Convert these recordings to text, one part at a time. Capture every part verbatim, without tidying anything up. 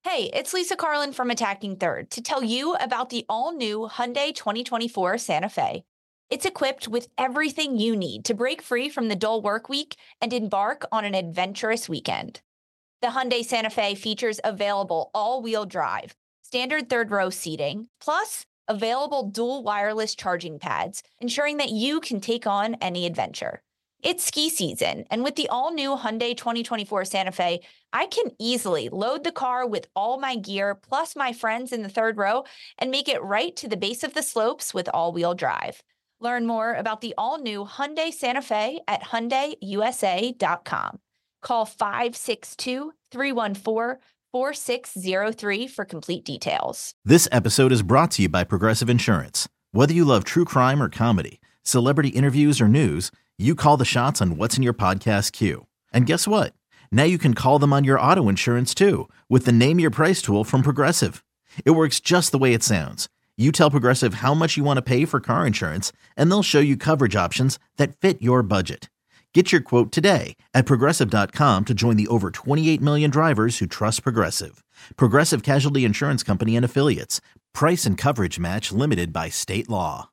Hey, it's Lisa Carlin from Attacking Third to tell you about the all-new Hyundai twenty twenty-four Santa Fe. It's equipped with everything you need to break free from the dull work week and embark on an adventurous weekend. The Hyundai Santa Fe features available all-wheel drive, standard third-row seating, plus available dual wireless charging pads, ensuring that you can take on any adventure. It's ski season, and with the all-new Hyundai twenty twenty-four Santa Fe, I can easily load the car with all my gear plus my friends in the third row and make it right to the base of the slopes with all-wheel drive. Learn more about the all-new Hyundai Santa Fe at Hyundai U S A dot com. Call five six two, three one four, four six zero three for complete details. This episode is brought to you by Progressive Insurance. Whether you love true crime or comedy, celebrity interviews or news, you call the shots on what's in your podcast queue. And guess what? Now you can call them on your auto insurance too with the Name Your Price tool from Progressive. It works just the way it sounds. You tell Progressive how much you want to pay for car insurance, and they'll show you coverage options that fit your budget. Get your quote today at Progressive dot com to join the over twenty-eight million drivers who trust Progressive. Progressive Casualty Insurance Company and Affiliates. Price and coverage match limited by state law.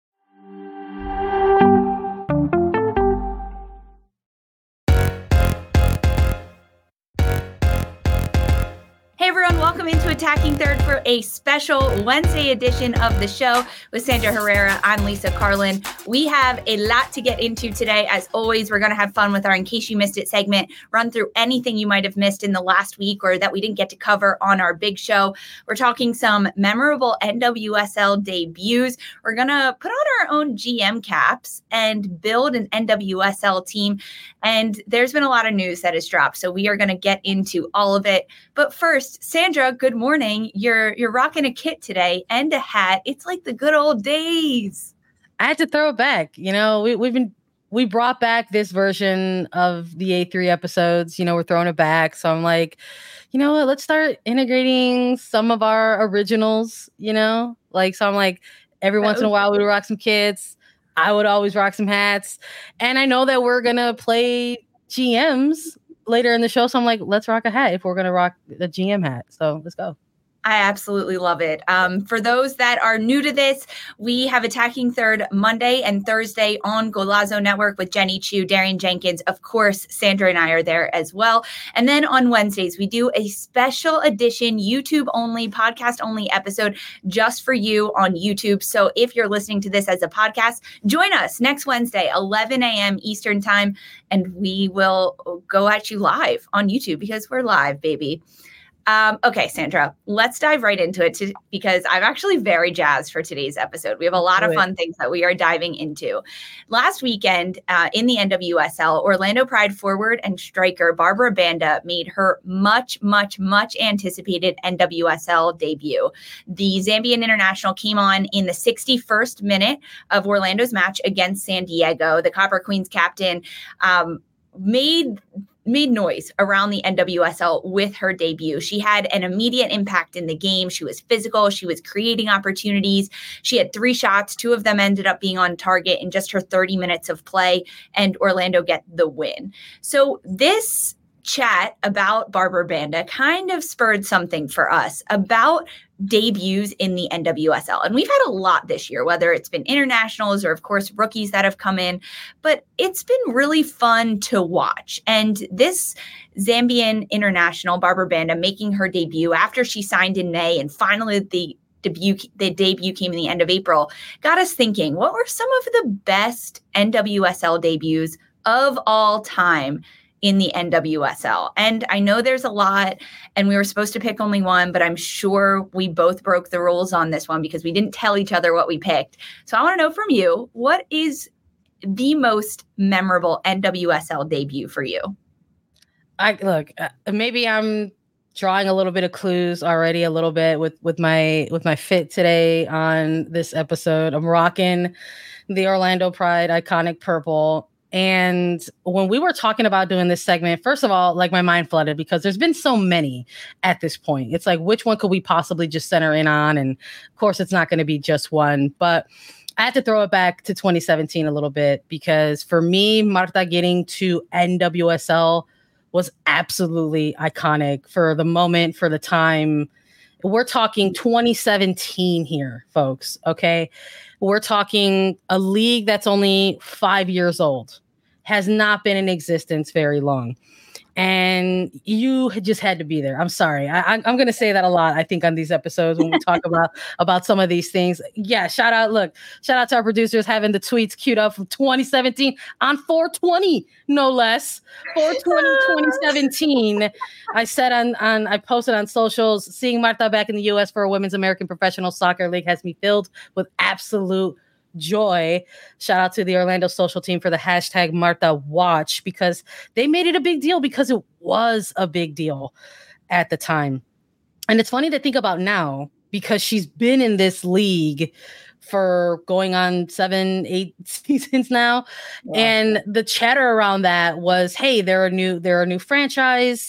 Hey everyone, welcome into Attacking Third for a special Wednesday edition of the show with Sandra Herrera. I'm Lisa Carlin. We have a lot to get into today. As always, we're going to have fun with our In Case You Missed It segment, run through anything you might have missed in the last week or that we didn't get to cover on our big show. We're talking some memorable N W S L debuts. We're going to put on our own G M caps and build an N W S L team. And there's been a lot of news that has dropped, so we are going to get into all of it. But first, Sandra, good morning. You're you're rocking a kit today and a hat. It's like the good old days. I had to throw it back. You know, we, we've been we brought back this version of the A three episodes. You know, we're throwing it back. So I'm like, you know what? Let's start integrating some of our originals. You know, like so I'm like, every once in a while we would rock some kits. I would always rock some hats, and I know that we're gonna play G Ms later in the show. So I'm like, let's rock a hat if we're going to rock the G M hat. So let's go. I absolutely love it. Um, for those that are new to this, we have Attacking Third Monday and Thursday on Golazo Network with Jenny Chu, Darian Jenkins. Of course, Sandra and I are there as well. And then on Wednesdays, we do a special edition, YouTube only, podcast only episode just for you on YouTube. So if you're listening to this as a podcast, join us next Wednesday, eleven a.m. Eastern time, and we will go at you live on YouTube because we're live, baby. Um, okay, Sandra, let's dive right into it to, because I'm actually very jazzed for today's episode. We have a lot of fun things that we are diving into. Last weekend uh, in the N W S L, Orlando Pride forward and striker Barbara Banda made her much, much, much anticipated N W S L debut. The Zambian international came on in the sixty-first minute of Orlando's match against San Diego. The Copper Queens captain um, made... made noise around the N W S L with her debut. She had an immediate impact in the game. She was physical. She was creating opportunities. She had three shots. Two of them ended up being on target in just her thirty minutes of play, and Orlando get the win. So this chat about Barbara Banda kind of spurred something for us about debuts in the N W S L. And we've had a lot this year, whether it's been internationals or, of course, rookies that have come in. But it's been really fun to watch. And this Zambian international, Barbara Banda, making her debut after she signed in May and finally the debut, the debut came in the end of April, got us thinking, what were some of the best N W S L debuts of all time in the N W S L? And I know there's a lot, and we were supposed to pick only one, but I'm sure we both broke the rules on this one because we didn't tell each other what we picked. So I want to know from you, what is the most memorable N W S L debut for you? I look, uh, maybe I'm drawing a little bit of clues already a little bit with, with my, with my fit today on this episode. I'm rocking the Orlando Pride iconic purple. And when we were talking about doing this segment, first of all, like my mind flooded because there's been so many at this point. It's like, which one could we possibly just center in on? And of course, it's not going to be just one, but I had to throw it back to twenty seventeen a little bit because for me, Marta getting to N W S L was absolutely iconic for the moment, for the time. We're talking twenty seventeen here, folks. Okay. We're talking a league that's only five years old, has not been in existence very long. And you just had to be there. I'm sorry. I, I'm going to say that a lot, I think, on these episodes when we talk about, about some of these things. Yeah, shout out. Look, shout out to our producers having the tweets queued up from twenty seventeen on four twenty, no less. four twenty twenty seventeen. I said on, on, I posted on socials, seeing Marta back in the U S for a Women's American Professional Soccer League has me filled with absolute joy. Shout out to the Orlando social team for the hashtag Marta Watch, because they made it a big deal, because it was a big deal at the time. And it's funny to think about now, because she's been in this league for going on seven, eight seasons now. Yeah. And the chatter around that was, hey, they're a new, they're a new franchise.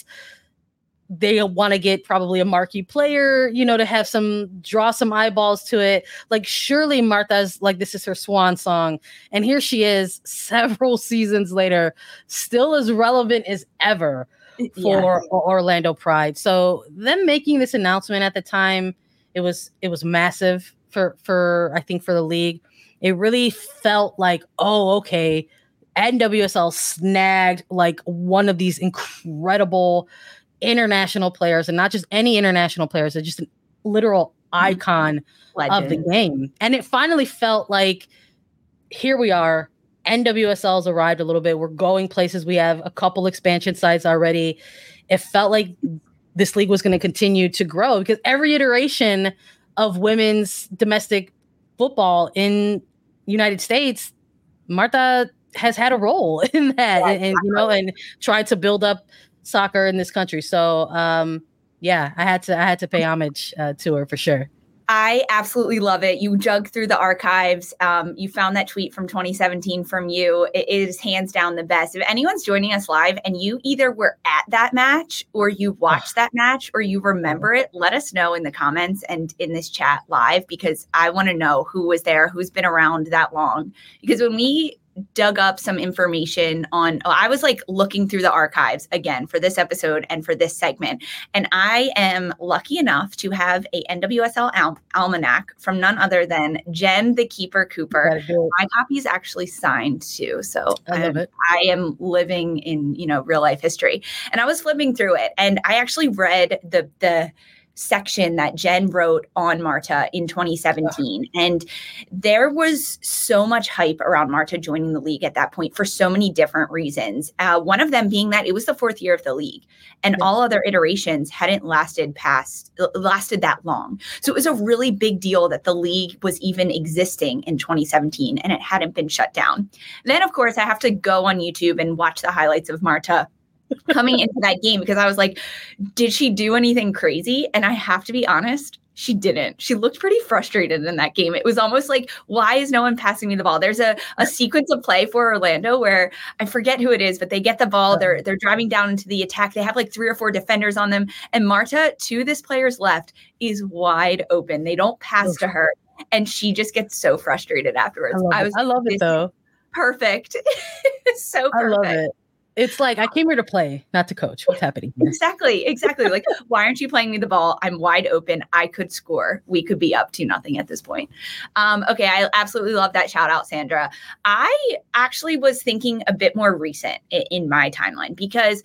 They want to get probably a marquee player, you know, to have some, draw some eyeballs to it. Like, surely Marta's like, this is her swan song. And here she is several seasons later, still as relevant as ever for yeah. Orlando Pride. So them making this announcement at the time, it was, it was massive for, for, I think for the league. It really felt like, oh, okay, N W S L snagged like one of these incredible international players, and not just any international players, they're just a literal icon Legend. Of the game. And it finally felt like, here we are, N W S L's arrived a little bit. We're going places. We have a couple expansion sites already. It felt like this league was going to continue to grow, because every iteration of women's domestic football in United States, Marta has had a role in that, yeah, and, and you know, and tried to build up soccer in this country. So um yeah, I had to I had to pay homage uh, to her for sure. I absolutely love it. You dug through the archives. Um, you found that tweet from twenty seventeen from you. It is hands down the best. If anyone's joining us live and you either were at that match, or you watched that match, or you remember it, let us know in the comments and in this chat live, because I want to know who was there, who's been around that long. Because when we dug up some information on, oh, I was like looking through the archives again for this episode and for this segment. And I am lucky enough to have a N W S L al- almanac from none other than Jen the Keeper Cooper. My copy is actually signed too. So I love it. I am living in, you know, real life history. And I was flipping through it, and I actually read the, the, section that Jen wrote on Marta in twenty seventeen. Oh. And there was so much hype around Marta joining the league at that point for so many different reasons. Uh, one of them being that it was the fourth year of the league, and yeah. all other iterations hadn't lasted past lasted that long. So it was a really big deal that the league was even existing in twenty seventeen and it hadn't been shut down. Then, of course, I have to go on YouTube and watch the highlights of Marta coming into that game, because I was like, did she do anything crazy? And I have to be honest, she didn't. She looked pretty frustrated in that game. It was almost like, why is no one passing me the ball? There's a, a sequence of play for Orlando where I forget who it is, but they get the ball. They're they're driving down into the attack. They have like three or four defenders on them. And Marta, to this player's left, is wide open. They don't pass to her. And she just gets so frustrated afterwards. I love I, it. was I love it though. Perfect. So perfect. I love it. It's like, I came here to play, not to coach. What's happening here? Exactly. Exactly. Like, why aren't you playing me the ball? I'm wide open. I could score. We could be up to nothing at this point. Um, okay. I absolutely love that shout out, Sandra. I actually was thinking a bit more recent in, in my timeline, because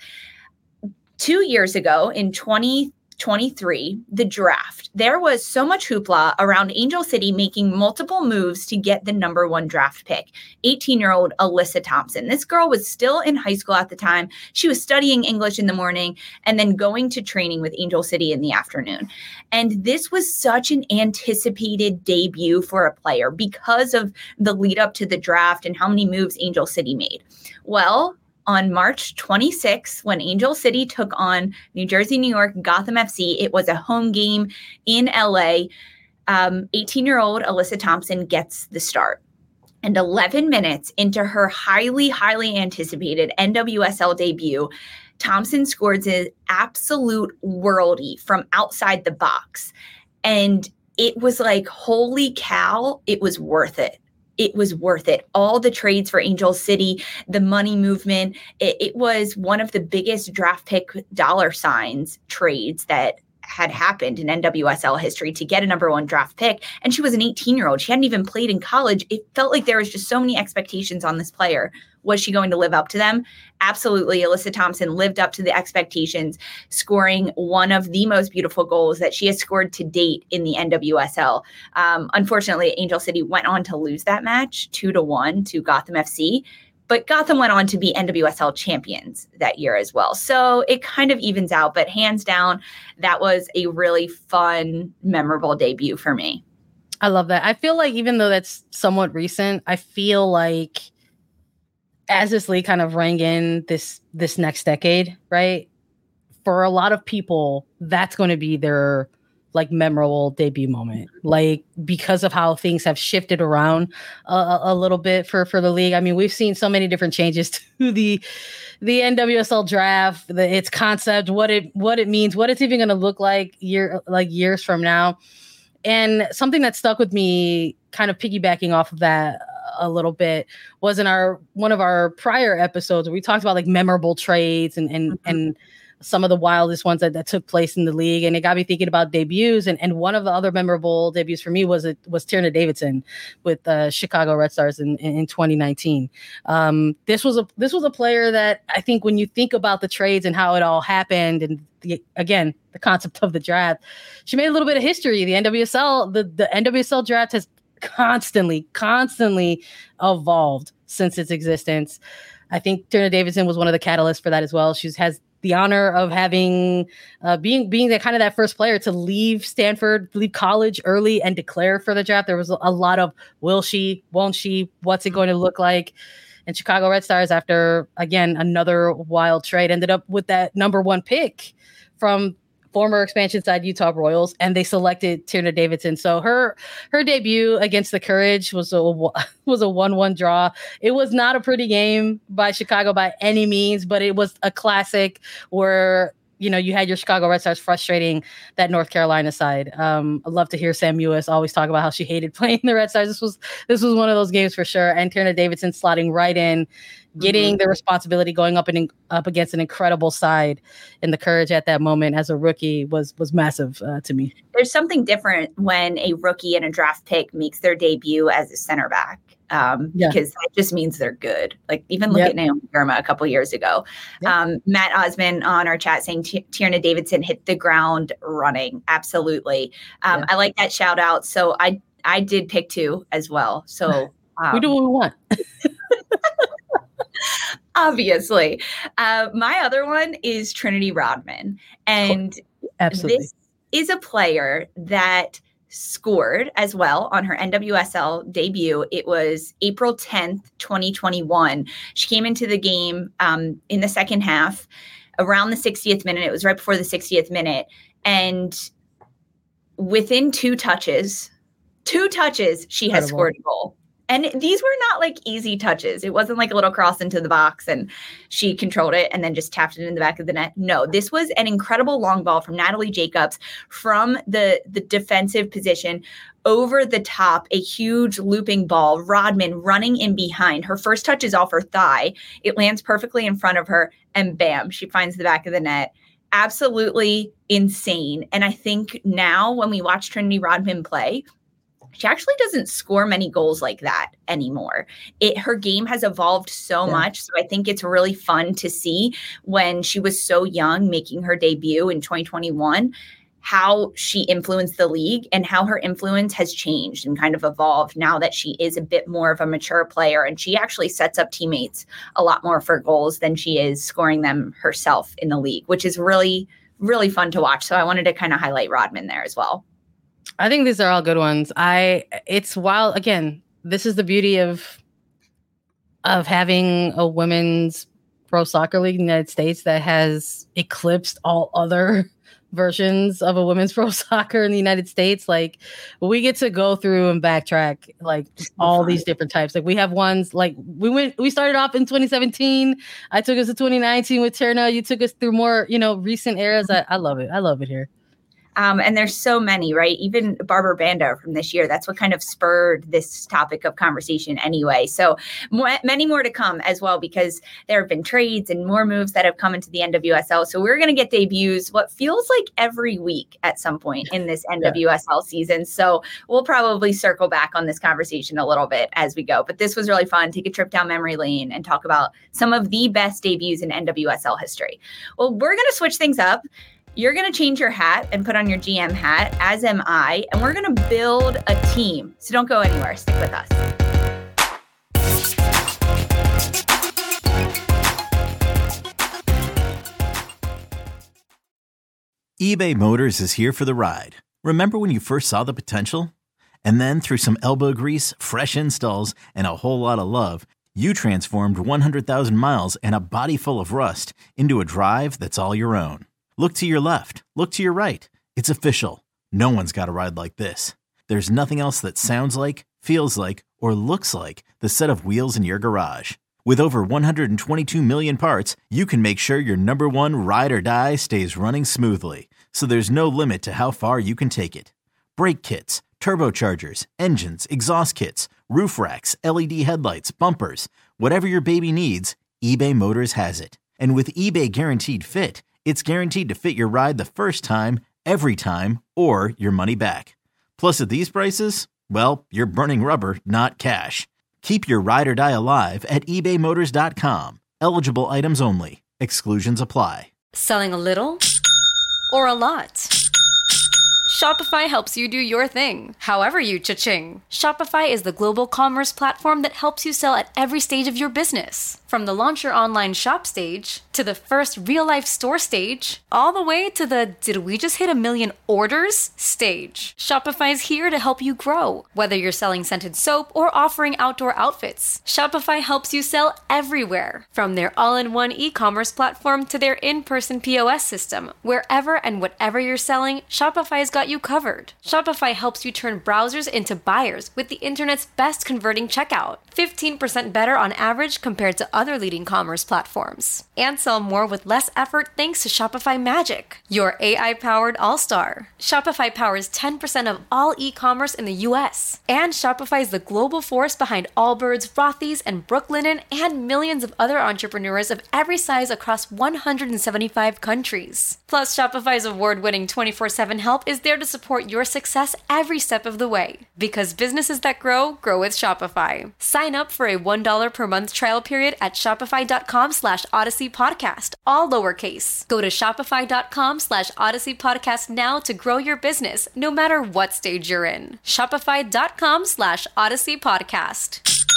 two years ago in twenty twenty-three, the draft, there was so much hoopla around Angel City making multiple moves to get the number one draft pick, eighteen-year-old Alyssa Thompson. This girl was still in high school at the time. She was studying English in the morning and then going to training with Angel City in the afternoon. And this was such an anticipated debut for a player because of the lead up to the draft and how many moves Angel City made. Well, on March twenty-sixth, when Angel City took on New Jersey, New York, Gotham F C, it was a home game in L A. Um, eighteen-year-old Alyssa Thompson gets the start. And eleven minutes into her highly, highly anticipated N W S L debut, Thompson scores an absolute worldie from outside the box. And it was like, holy cow, it was worth it. it was worth it. All the trades for Angel City, the money movement, it, it was one of the biggest draft pick dollar signs trades that had happened in N W S L history to get a number one draft pick. And she was an eighteen year old. She hadn't even played in college. It felt like there was just so many expectations on this player. Was she going to live up to them? Absolutely. Alyssa Thompson lived up to the expectations, scoring one of the most beautiful goals that she has scored to date in the N W S L. Um, unfortunately, Angel City went on to lose that match two to one to Gotham F C. But Gotham went on to be N W S L champions that year as well. So it kind of evens out. But hands down, that was a really fun, memorable debut for me. I love that. I feel like even though that's somewhat recent, I feel like as this league kind of rang in this this next decade, right? For a lot of people, that's going to be their like memorable debut moment, like because of how things have shifted around a, a little bit for, for the league. I mean, we've seen so many different changes to the the N W S L draft, the, its concept, what it what it means, what it's even going to look like year like years from now. And something that stuck with me, kind of piggybacking off of that a little bit, was in our one of our prior episodes where we talked about like memorable trades and and mm-hmm. and some of the wildest ones that, that took place in the league. And it got me thinking about debuts. And, and one of the other memorable debuts for me was, it was Tierna Davidson with uh Chicago Red Stars in, in, in twenty nineteen. Um, this was a, this was a player that I think when you think about the trades and how it all happened and the, again, the concept of the draft, she made a little bit of history. The N W S L, the, the N W S L draft has constantly, constantly evolved since its existence. I think Tierna Davidson was one of the catalysts for that as well. She has the honor of having uh, being being that kind of that first player to leave Stanford, leave college early and declare for the draft. There was a lot of will she, won't she, what's it going to look like? And Chicago Red Stars, after again another wild trade, ended up with that number one pick from former expansion side Utah Royals, and they selected Tierna Davidson. So her her debut against the Courage was a was a one one draw. It was not a pretty game by Chicago by any means, but it was a classic where, you know, you had your Chicago Red Stars frustrating that North Carolina side. Um, I love to hear Sam Ewis always talk about how she hated playing the Red Stars. This was this was one of those games for sure. And Tierna Davidson slotting right in, getting mm-hmm. the responsibility, going up and up against an incredible side in the Courage at that moment as a rookie was was massive uh, to me. There's something different when a rookie and a draft pick makes their debut as a center back. Um, yeah. Because that just means they're good. Like even look yep. at Naomi Girma a couple years ago. Yep. Um, Matt Osman on our chat saying T- Tierna Davidson hit the ground running. Absolutely. Um, yeah. I like that shout out. So I I did pick two as well. So um, we do what we want. Obviously. Uh, my other one is Trinity Rodman. And Absolutely. This is a player that scored as well on her N W S L debut. It was April tenth, twenty twenty-one. She came into the game um, in the second half around the sixtieth minute. It was right before the sixtieth minute. And within two touches, two touches, she has Incredible. scored a goal. And these were not like easy touches. It wasn't like a little cross into the box and she controlled it and then just tapped it in the back of the net. No, this was an incredible long ball from Natalie Jacobs from the, the defensive position over the top, a huge looping ball. Rodman running in behind. Her first touch is off her thigh. It lands perfectly in front of her and bam, she finds the back of the net. Absolutely insane. And I think now when we watch Trinity Rodman play, she actually doesn't score many goals like that anymore. It her game has evolved so yeah. much. So I think it's really fun to see when she was so young making her debut in twenty twenty-one, how she influenced the league and how her influence has changed and kind of evolved now that she is a bit more of a mature player. And she actually sets up teammates a lot more for goals than she is scoring them herself in the league, which is really, really fun to watch. So I wanted to kind of highlight Rodman there as well. I think these are all good ones. I it's wild. Again, this is the beauty of of having a women's pro soccer league in the United States that has eclipsed all other versions of a women's pro soccer in the United States. Like we get to go through and backtrack like all these different types. Like we have ones like we went we started off in twenty seventeen. I took us to twenty nineteen with Tierna. You took us through more, you know, recent eras. I, I love it. I love it here. Um, and there's so many, right? Even Barbara Banda from this year, that's what kind of spurred this topic of conversation anyway. So more, many more to come as well, because there have been trades and more moves that have come into the N W S L. So we're going to get debuts what feels like every week at some point in this N W S L yeah. season. So we'll probably circle back on this conversation a little bit as we go. But this was really fun. Take a trip down memory lane and talk about some of the best debuts in N W S L history. Well, we're going to switch things up. You're going to change your hat and put on your G M hat, as am I, and we're going to build a team. So don't go anywhere. Stick with us. eBay Motors is here for the ride. Remember when you first saw the potential? And then through some elbow grease, fresh installs, and a whole lot of love, you transformed one hundred thousand miles and a body full of rust into a drive that's all your own. Look to your left. Look to your right. It's official. No one's got a ride like this. There's nothing else that sounds like, feels like, or looks like the set of wheels in your garage. With over one hundred twenty-two million parts, you can make sure your number one ride or die stays running smoothly. So there's no limit to how far you can take it. Brake kits, turbochargers, engines, exhaust kits, roof racks, L E D headlights, bumpers, whatever your baby needs, eBay Motors has it. And with eBay Guaranteed Fit, it's guaranteed to fit your ride the first time, every time, or your money back. Plus, at these prices, well, you're burning rubber, not cash. Keep your ride or die alive at ebay motors dot com. Eligible items only. Exclusions apply. Selling a little or a lot? Shopify helps you do your thing, however you cha-ching. Shopify is the global commerce platform that helps you sell at every stage of your business. From the launch your online shop stage, to the first real-life store stage, all the way to the did we just hit a million orders stage. Shopify's here to help you grow. Whether you're selling scented soap or offering outdoor outfits, Shopify helps you sell everywhere. From their all-in-one e-commerce platform to their in-person P O S system, wherever and whatever you're selling, Shopify's got you covered. Shopify helps you turn browsers into buyers with the internet's best converting checkout. fifteen percent better on average compared to other leading commerce platforms. And sell more with less effort thanks to Shopify Magic, your A I-powered all-star. Shopify powers ten percent of all e-commerce in the U S. And Shopify is the global force behind Allbirds, Rothy's, and Brooklinen, and millions of other entrepreneurs of every size across one hundred seventy-five countries. Plus, Shopify's award-winning twenty-four seven help is there to support your success every step of the way. Because businesses that grow, grow with Shopify. Sign up for a one dollar per month trial period at shopify.com slash Odyssey Podcast, all lowercase. Go to shopify.com slash Odyssey Podcast now to grow your business, no matter what stage you're in. Shopify.com slash Odyssey Podcast.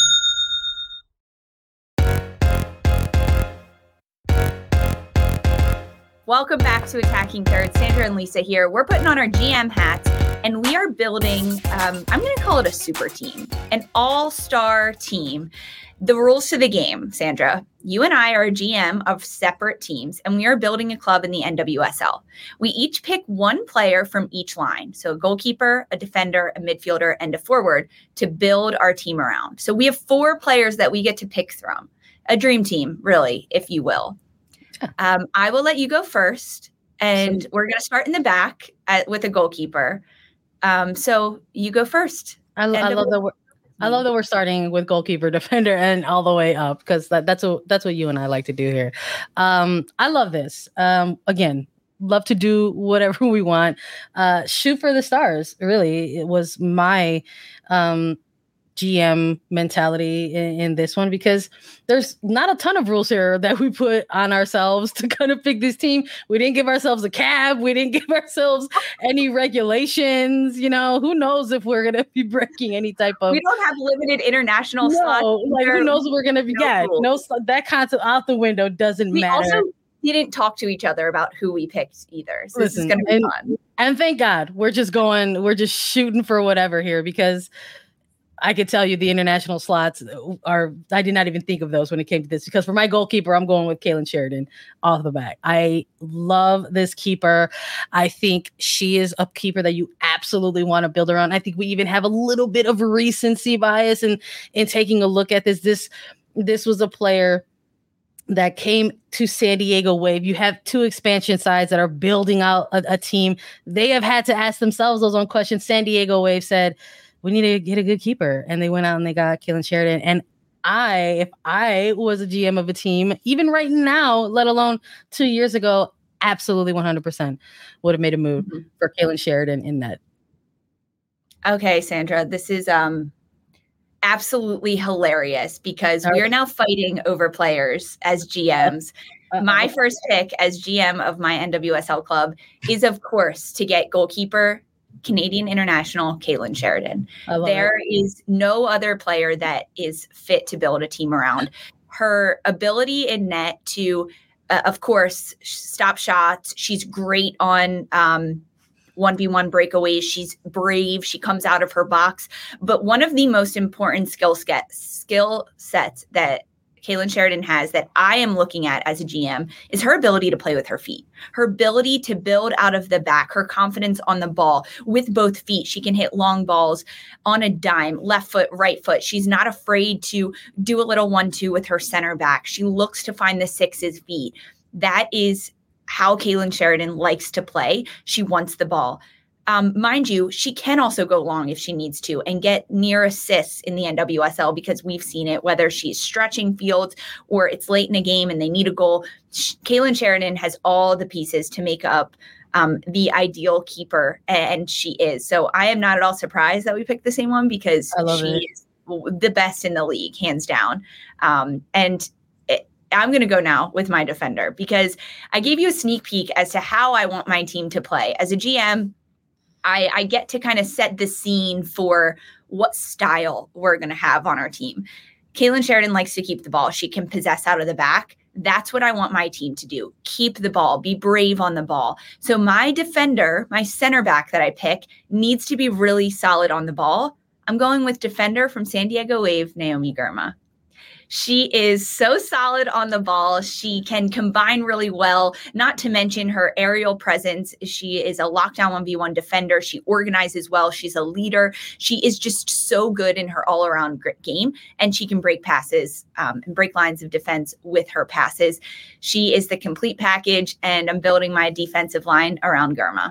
Welcome back to Attacking Third. Sandra and Lisa here. We're putting on our G M hats, and we are building, um, I'm going to call it a super team, an all-star team. The rules to the game, Sandra. You and I are a G M of separate teams, and we are building a club in the N W S L. We each pick one player from each line, so a goalkeeper, a defender, a midfielder, and a forward, to build our team around. So we have four players that we get to pick from. A dream team, really, if you will. Um, I will let you go first, and so, we're going to start in the back at, with a goalkeeper. Um, so you go first. I, I love that. We're, I love that we're starting with goalkeeper, defender, and all the way up, because that, that's what that's what you and I like to do here. Um, I love this. Um, again, love to do whatever we want. Uh, shoot for the stars. Really, it was my um, G M mentality in, in this one, because there's not a ton of rules here that we put on ourselves to kind of pick this team. We didn't give ourselves a cab. We didn't give ourselves any regulations. You know, who knows if we're going to be breaking any type of. We don't have limited international no, slots. Like, who knows what we're going to be. No yeah, rules. no, that concept out the window doesn't we matter. Also didn't talk to each other about who we picked either. So Listen, this is going to be and, fun. And thank God we're just going, we're just shooting for whatever here, because I could tell you the international slots are, I did not even think of those when it came to this, because for my goalkeeper, I'm going with Kailen Sheridan off the back. I love this keeper. I think she is a keeper that you absolutely want to build around. I think we even have a little bit of recency bias in, in taking a look at this. This, this was a player that came to San Diego Wave. You have two expansion sides that are building out a, a team. They have had to ask themselves those own questions. San Diego Wave said, we need to get a good keeper. And they went out and they got Kailen Sheridan. And I, if I was a G M of a team, even right now, let alone two years ago, absolutely one hundred percent would have made a move mm-hmm. for Kailen Sheridan in that. Okay, Sandra, this is um absolutely hilarious because we are now fighting over players as G Ms. Uh-oh. My first pick as G M of my N W S L club is, of course, to get goalkeeper, Canadian international, Kailen Sheridan. There it. is no other player that is fit to build a team around. Her ability in net to, uh, of course, stop shots. She's great on um, one v one breakaways. She's brave. She comes out of her box. But one of the most important skill set, skill sets that Kailen Sheridan has that I am looking at as a G M is her ability to play with her feet, her ability to build out of the back, her confidence on the ball with both feet. She can hit long balls on a dime, left foot, right foot. She's not afraid to do a little one two with her center back. She looks to find the six's feet. That is how Kailen Sheridan likes to play. She wants the ball. Um, mind you, she can also go long if she needs to and get near assists in the N W S L because we've seen it, whether she's stretching fields or it's late in a game and they need a goal. Kailen Sheridan has all the pieces to make up um, the ideal keeper, and she is. So I am not at all surprised that we picked the same one because she it. is the best in the league, hands down. Um, and I'm going to go now with my defender because I gave you a sneak peek as to how I want my team to play. As a G M, I, I get to kind of set the scene for what style we're going to have on our team. Kailen Sheridan likes to keep the ball. She can possess out of the back. That's what I want my team to do. Keep the ball, be brave on the ball. So my defender, my center back that I pick needs to be really solid on the ball. I'm going with defender from San Diego Wave, Naomi Girma. She is so solid on the ball. She can combine really well, not to mention her aerial presence. She is a lockdown one v one defender. She organizes well. She's a leader. She is just so good in her all-around game, and she can break passes um, and break lines of defense with her passes. She is the complete package, and I'm building my defensive line around Girma.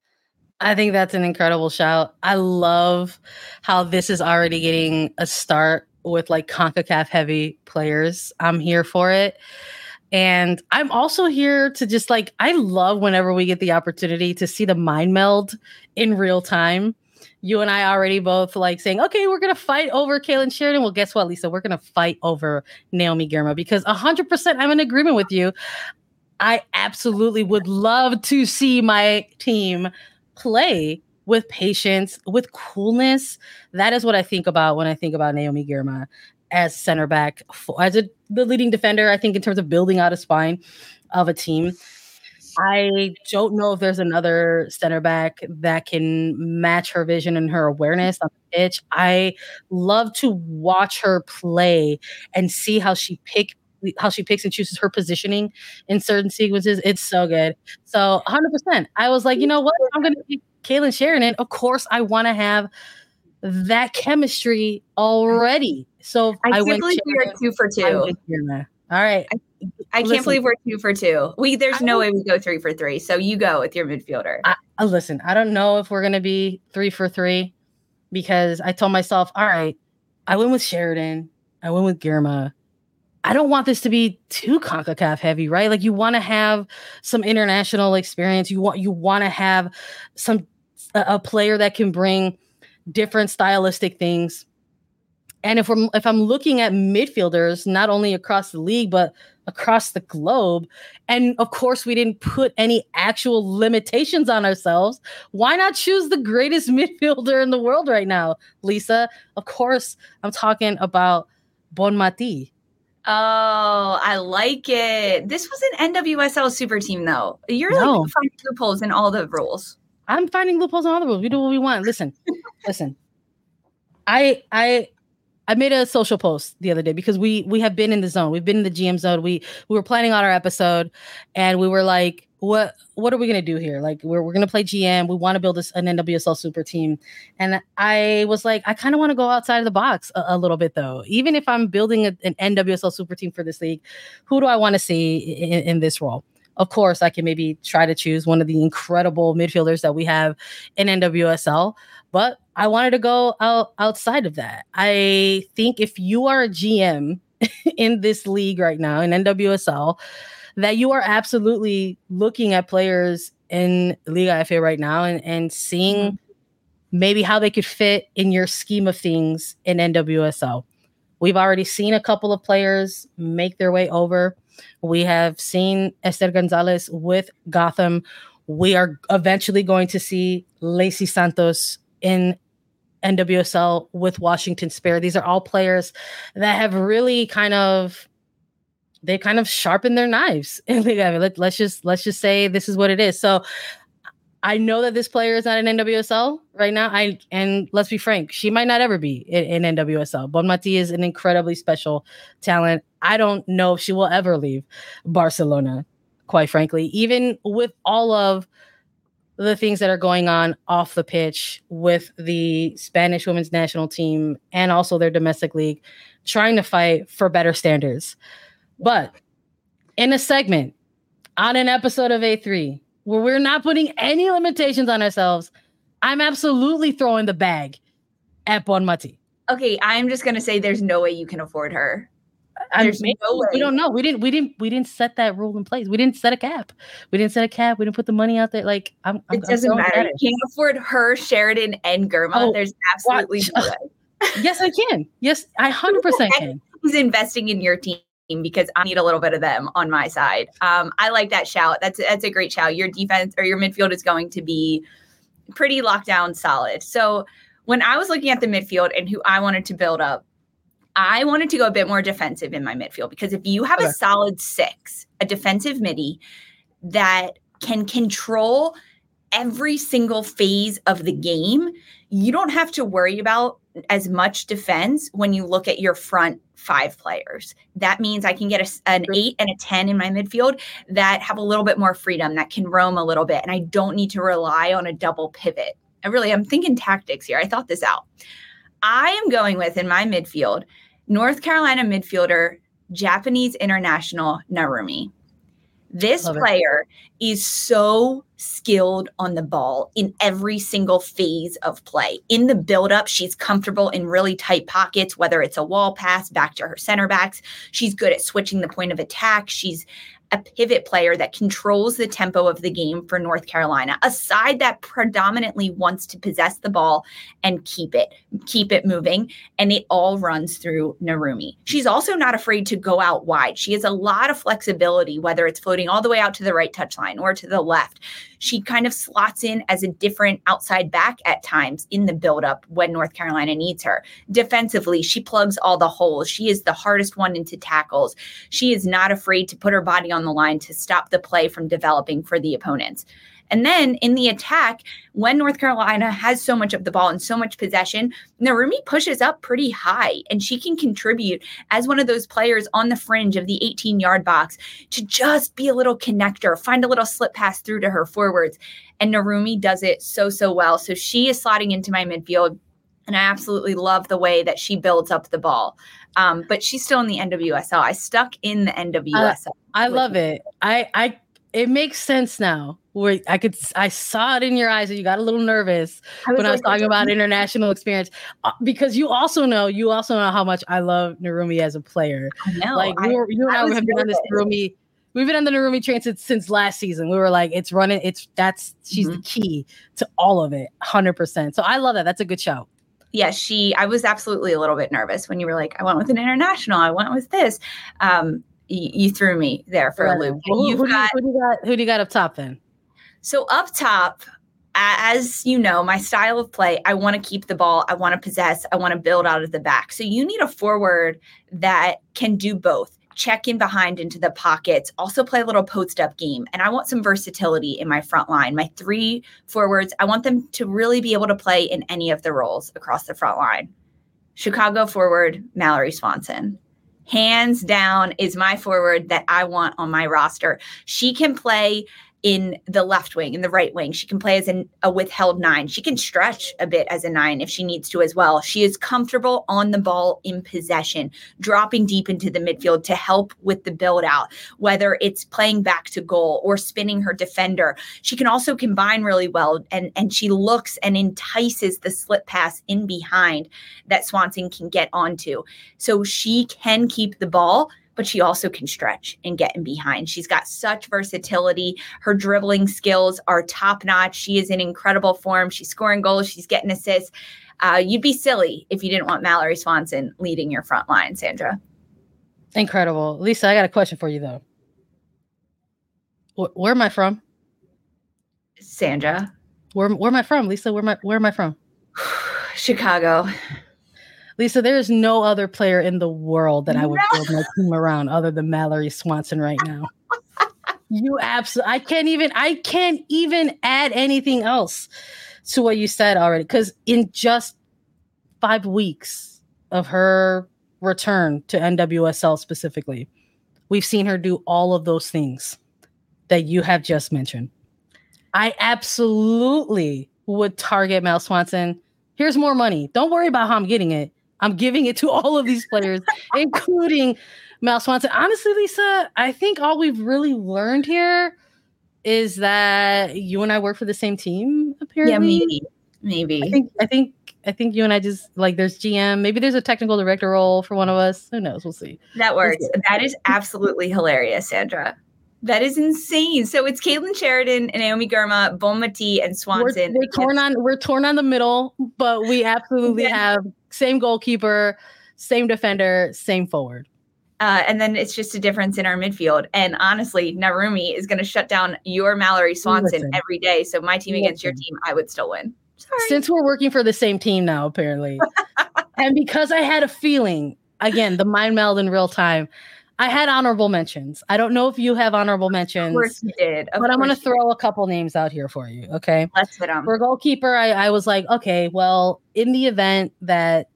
I think that's an incredible shout. I love how this is already getting a start with like CONCACAF heavy players. I'm here for it. And I'm also here to just like, I love whenever we get the opportunity to see the mind meld in real time. You and I already both like saying, okay, we're going to fight over Kailen Sheridan. Well, guess what, Lisa? We're going to fight over Naomi Girma because one hundred percent I'm in agreement with you. I absolutely would love to see my team play with patience, with coolness. That is what I think about when I think about Naomi Girma as center back, as a, the leading defender. I think in terms of building out a spine of a team, I don't know if there's another center back that can match her vision and her awareness on the pitch. I love to watch her play and see how she pick how she picks and chooses her positioning in certain sequences. It's so good. So one hundred percent. I was like, you know what? I'm going to pick Kailen Sheridan. Of course, I want to have that chemistry already. So I, I can't went believe we are two for two. All right. I, I can't listen, believe we're two for two. We there's I no way we go three for three. So you go with your midfielder. I, I, listen, I don't know if we're going to be three for three because I told myself, all right, I went with Sheridan. I went with Girma. I don't want this to be too CONCACAF heavy, right? Like you want to have some international experience. You want you want to have some a, a player that can bring different stylistic things. And if we're if I'm looking at midfielders, not only across the league but across the globe, and of course we didn't put any actual limitations on ourselves, why not choose the greatest midfielder in the world right now, Lisa? Of course, I'm talking about Bonmati. Oh, I like it. This was an N W S L super team, though. You're no. like finding loopholes in all the rules. I'm finding loopholes in all the rules. We do what we want. Listen, listen. I I I made a social post the other day because we we have been in the zone. We've been in the G M zone. We we were planning on our episode, and we were like, what what are we gonna do here? Like we're we're gonna play G M. We want to build this an N W S L super team, and I was like, I kind of want to go outside of the box a, a little bit though. Even if I'm building a, an N W S L super team for this league, who do I want to see in, in this role? Of course, I can maybe try to choose one of the incredible midfielders that we have in N W S L, but I wanted to go out outside of that. I think if you are a G M in this league right now in N W S L, that you are absolutely looking at players in Liga F A right now and, and seeing mm-hmm. maybe how they could fit in your scheme of things in N W S L. We've already seen a couple of players make their way over. We have seen Esther Gonzalez with Gotham. We are eventually going to see Lacey Santos in N W S L with Washington Spirit. These are all players that have really kind of they kind of sharpen their knives. Let, let's just let's just say this is what it is. So I know that this player is not in N W S L right now. I and let's be frank, she might not ever be in, in N W S L. Bonmati is an incredibly special talent. I don't know if she will ever leave Barcelona, quite frankly, even with all of the things that are going on off the pitch with the Spanish women's national team and also their domestic league, trying to fight for better standards. But in a segment on an episode of A three where we're not putting any limitations on ourselves, I'm absolutely throwing the bag at Bonmati. Okay, I'm just gonna say there's no way you can afford her. There's maybe, no way. We don't know. We didn't. We didn't. We didn't set that rule in place. We didn't set a cap. We didn't set a cap. We didn't put the money out there. Like I'm. I'm it doesn't I'm matter. You can't afford her, Sheridan, and Girma. Oh, there's absolutely no way. Yes, I can. Yes, I one hundred percent can. Who's investing in your team? Because I need a little bit of them on my side. Um, I like that shout. That's that's a great shout. Your defense or your midfield is going to be pretty locked down, solid. So when I was looking at the midfield and who I wanted to build up, I wanted to go a bit more defensive in my midfield because if you have okay. a solid six, a defensive midi that can control every single phase of the game, you don't have to worry about as much defense when you look at your front five players. That means I can get a, an eight and a ten in my midfield that have a little bit more freedom, that can roam a little bit, and I don't need to rely on a double pivot. I really, I'm thinking tactics here. I thought this out. I am going with, in my midfield, North Carolina midfielder, Japanese international Narumi. This Love player it. is so skilled on the ball in every single phase of play. In the buildup, she's comfortable in really tight pockets, whether it's a wall pass back to her center backs. She's good at switching the point of attack. She's a pivot player that controls the tempo of the game for North Carolina, a side that predominantly wants to possess the ball and keep it, keep it moving. And it all runs through Narumi. She's also not afraid to go out wide. She has a lot of flexibility, whether it's floating all the way out to the right touchline or to the left. She kind of slots in as a different outside back at times in the buildup when North Carolina needs her. Defensively, she plugs all the holes. She is the hardest one into tackles. She is not afraid to put her body on the line to stop the play from developing for the opponents. And then in the attack, when North Carolina has so much of the ball and so much possession, Narumi pushes up pretty high, and she can contribute as one of those players on the fringe of the eighteen-yard box to just be a little connector, find a little slip pass through to her forwards. And Narumi does it so, so well. So she is slotting into my midfield, and I absolutely love the way that she builds up the ball. Um, but she's still in the N W S L. I stuck in the N W S L. Uh, I love it. I, I, it makes sense now. Where I could, I saw it in your eyes that you got a little nervous I when like, I was talking about international experience, uh, because you also know, you also know how much I love Narumi as a player. I know. Like we were, you and I, I have been on this Narumi. We've been on the Narumi train since, since last season. We were like, it's running. It's that's she's mm-hmm. the key to all of it, one hundred percent. So I love that. That's a good shout. Yeah, she. I was absolutely a little bit nervous when you were like, I went with an international. I went with this. Um, you, you threw me there for right. a loop. Well, who, who, got, who, do you got, who do you got up top then? So up top, as you know, my style of play, I want to keep the ball. I want to possess. I want to build out of the back. So you need a forward that can do both. Check in behind into the pockets, also play a little post-up game. And I want some versatility in my front line. My three forwards, I want them to really be able to play in any of the roles across the front line. Chicago forward, Mallory Swanson. Hands down is my forward that I want on my roster. She can play in the left wing, in the right wing. She can play as an, a withheld nine. She can stretch a bit as a nine if she needs to as well. She is comfortable on the ball in possession, dropping deep into the midfield to help with the build out, whether it's playing back to goal or spinning her defender. She can also combine really well, and, and she looks and entices the slip pass in behind that Swanson can get onto. So she can keep the ball, but she also can stretch and get in behind. She's got such versatility. Her dribbling skills are top notch. She is in incredible form. She's scoring goals. She's getting assists. Uh, you'd be silly if you didn't want Mallory Swanson leading your front line, Sandra. Incredible. Lisa, I got a question for you, though. Where, where am I from? Sandra. Where, where am I from, Lisa? Where am I, where am I from? Chicago. Lisa, there is no other player in the world that I would no. build my team around other than Mallory Swanson right now. You absolutely, I can't even, I can't even add anything else to what you said already. Because in just five weeks of her return to N W S L specifically, we've seen her do all of those things that you have just mentioned. I absolutely would target Mal Swanson. Here's more money. Don't worry about how I'm getting it. I'm giving it to all of these players, including Mal Swanson. Honestly, Lisa, I think all we've really learned here is that you and I work for the same team, apparently. Yeah, maybe. Maybe. I think I think I think you and I just like there's G M. Maybe there's a technical director role for one of us. Who knows? We'll see. That works. We'll that is absolutely hilarious, Sandra. That is insane. So it's Caitlin Sheridan and Naomi Girma, Bonmati, and Swanson. We're, we're torn on. We're torn on the middle, but we absolutely yeah. have same goalkeeper, same defender, same forward. Uh, and then it's just a difference in our midfield. And honestly, Narumi is going to shut down your Mallory Swanson Listen. every day. So my team Listen. against your team, I would still win. Sorry. Since we're working for the same team now, apparently, and because I had a feeling, again, the mind meld in real time. I had honorable mentions. I don't know if you have honorable mentions. Of course you did. Of but I'm going to throw did. a couple names out here for you, okay? Let's hit them. For goalkeeper, I, I was like, okay, well, in the event that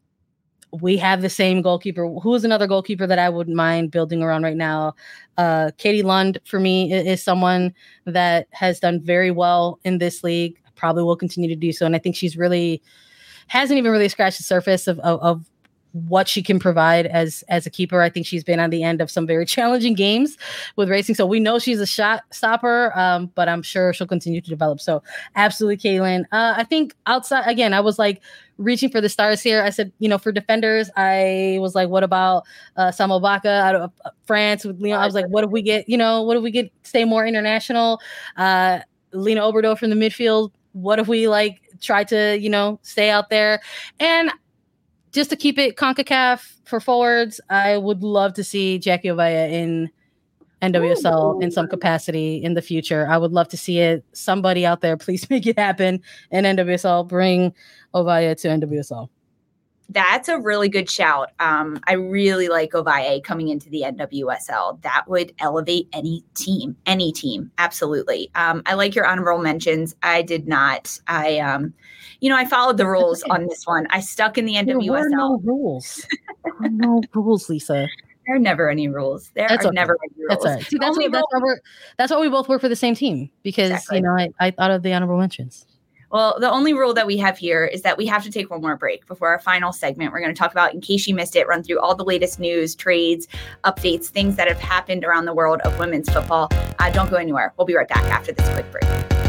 we have the same goalkeeper, who is another goalkeeper that I wouldn't mind building around right now? Uh, Katie Lund, for me, is, is someone that has done very well in this league, probably will continue to do so. And I think she's really, hasn't even really scratched the surface of, of, of what she can provide as as a keeper. I think she's been on the end of some very challenging games with Racing. So we know she's a shot stopper, um, but I'm sure she'll continue to develop. So absolutely, Caitlin. Uh, I think outside, again, I was like reaching for the stars here. I said, you know, for defenders, I was like, what about uh, Samuel Baca out of France with Leon? I was like, what if we get, you know, what if we get stay more international? Uh, Lena Oberdorf from the midfield. What if we like try to, you know, stay out there? And just to keep it CONCACAF for forwards, I would love to see Jackie Ovaya in N W S L Ooh. in some capacity in the future. I would love to see it. Somebody out there, please make it happen in N W S L. Bring Ovaya to N W S L. That's a really good shout. Um, I really like Ovaya coming into the N W S L. That would elevate any team, any team. Absolutely. Um, I like your honorable mentions. I did not. I, um, you know, I followed the rules on this one. I stuck in the N W S L. There were no rules. no rules, Lisa. There are never any rules. There that's are okay. never any rules. That's all right. See, that's, what, that's, why we're, that's why we both work for the same team, because, exactly. you know, I, I thought of the honorable mentions. Well, the only rule that we have here is that we have to take one more break before our final segment. We're going to talk about, in case you missed it, run through all the latest news, trades, updates, things that have happened around the world of women's football. Uh, don't go anywhere. We'll be right back after this quick break.